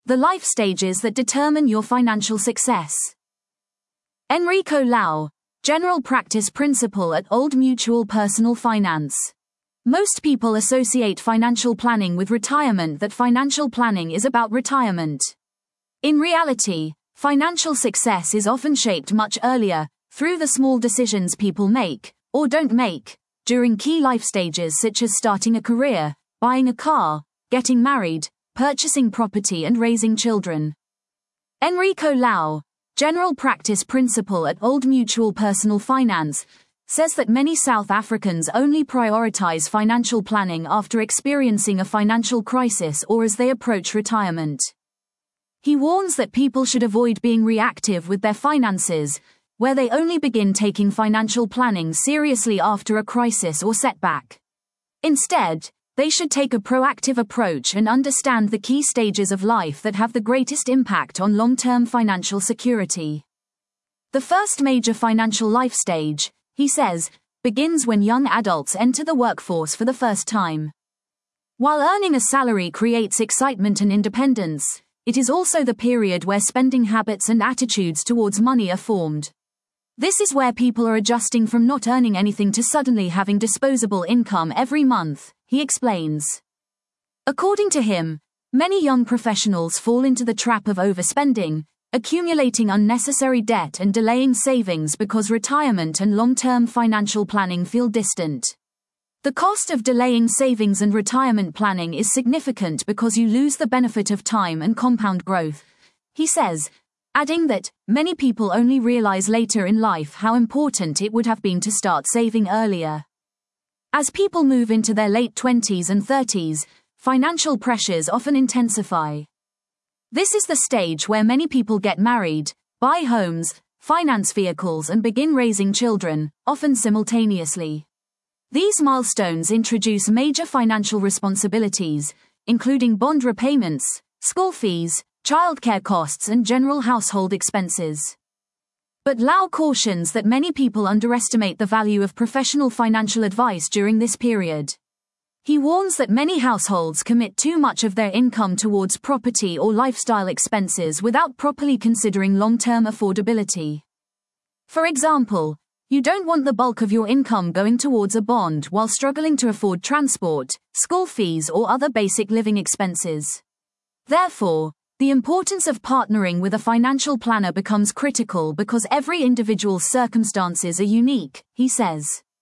The life stages that determine your financial success. Enrico Lau, General Practice Principal at Old Mutual Personal Finance. Most people associate financial planning with retirement, that financial planning is about retirement. In reality, financial success is often shaped much earlier, through the small decisions people make, or don't make, during key life stages such as starting a career, buying a car, getting married, purchasing property and raising children. Enrico Lau, General Practice Principal at Old Mutual Personal Finance, says that many South Africans only prioritize financial planning after experiencing a financial crisis or as they approach retirement. He warns that people should avoid being reactive with their finances, where they only begin taking financial planning seriously after a crisis or setback. Instead, they should take a proactive approach and understand the key stages of life that have the greatest impact on long-term financial security. The first major financial life stage, he says, begins when young adults enter the workforce for the first time. While earning a salary creates excitement and independence, it is also the period where spending habits and attitudes towards money are formed. This is where people are adjusting from not earning anything to suddenly having disposable income every month, he explains. According to him, many young professionals fall into the trap of overspending, accumulating unnecessary debt and delaying savings because retirement and long-term financial planning feel distant. The cost of delaying savings and retirement planning is significant because you lose the benefit of time and compound growth, he says, adding that many people only realize later in life how important it would have been to start saving earlier. As people move into their late 20s and 30s, financial pressures often intensify. This is the stage where many people get married, buy homes, finance vehicles and begin raising children, often simultaneously. These milestones introduce major financial responsibilities, including bond repayments, school fees, childcare costs and general household expenses. But Lau cautions that many people underestimate the value of professional financial advice during this period. He warns that many households commit too much of their income towards property or lifestyle expenses without properly considering long-term affordability. For example, you don't want the bulk of your income going towards a bond while struggling to afford transport, school fees or other basic living expenses. Therefore, the importance of partnering with a financial planner becomes critical because every individual's circumstances are unique, he says.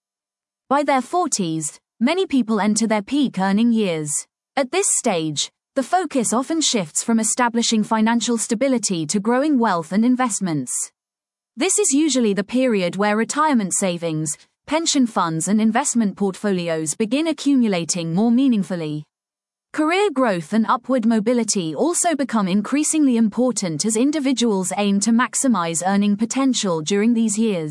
By their 40s, many people enter their peak earning years. At this stage, the focus often shifts from establishing financial stability to growing wealth and investments. This is usually the period where retirement savings, pension funds and investment portfolios begin accumulating more meaningfully. Career growth and upward mobility also become increasingly important as individuals aim to maximize earning potential during these years.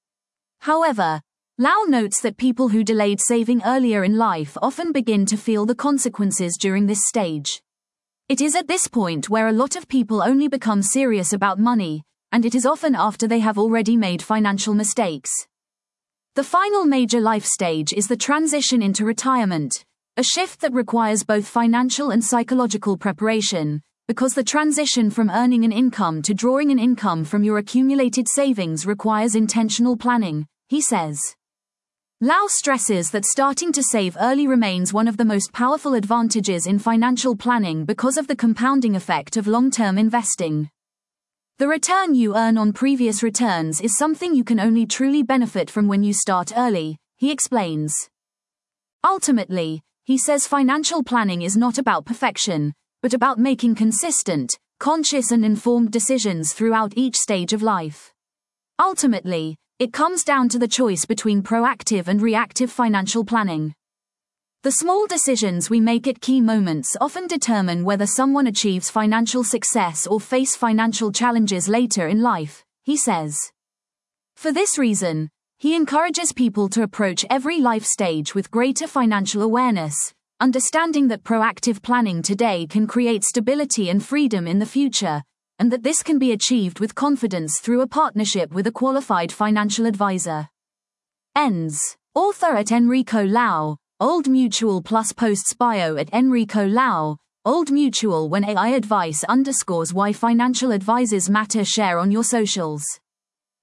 However, Lau notes that people who delayed saving earlier in life often begin to feel the consequences during this stage. It is at this point where a lot of people only become serious about money, and it is often after they have already made financial mistakes. The final major life stage is the transition into retirement, a shift that requires both financial and psychological preparation, because the transition from earning an income to drawing an income from your accumulated savings requires intentional planning, he says. Lau stresses that starting to save early remains one of the most powerful advantages in financial planning because of the compounding effect of long-term investing. The return you earn on previous returns is something you can only truly benefit from when you start early, he explains. Ultimately, he says financial planning is not about perfection, but about making consistent, conscious and informed decisions throughout each stage of life. Ultimately, it comes down to the choice between proactive and reactive financial planning. The small decisions we make at key moments often determine whether someone achieves financial success or face financial challenges later in life, he says. For this reason, he encourages people to approach every life stage with greater financial awareness, understanding that proactive planning today can create stability and freedom in the future, and that this can be achieved with confidence through a partnership with a qualified financial advisor. Ends. Author at Enrico Lau, Old Mutual plus posts bio at Enrico Lau, Old Mutual when AI advice underscores why financial advisors matter. Share on your socials.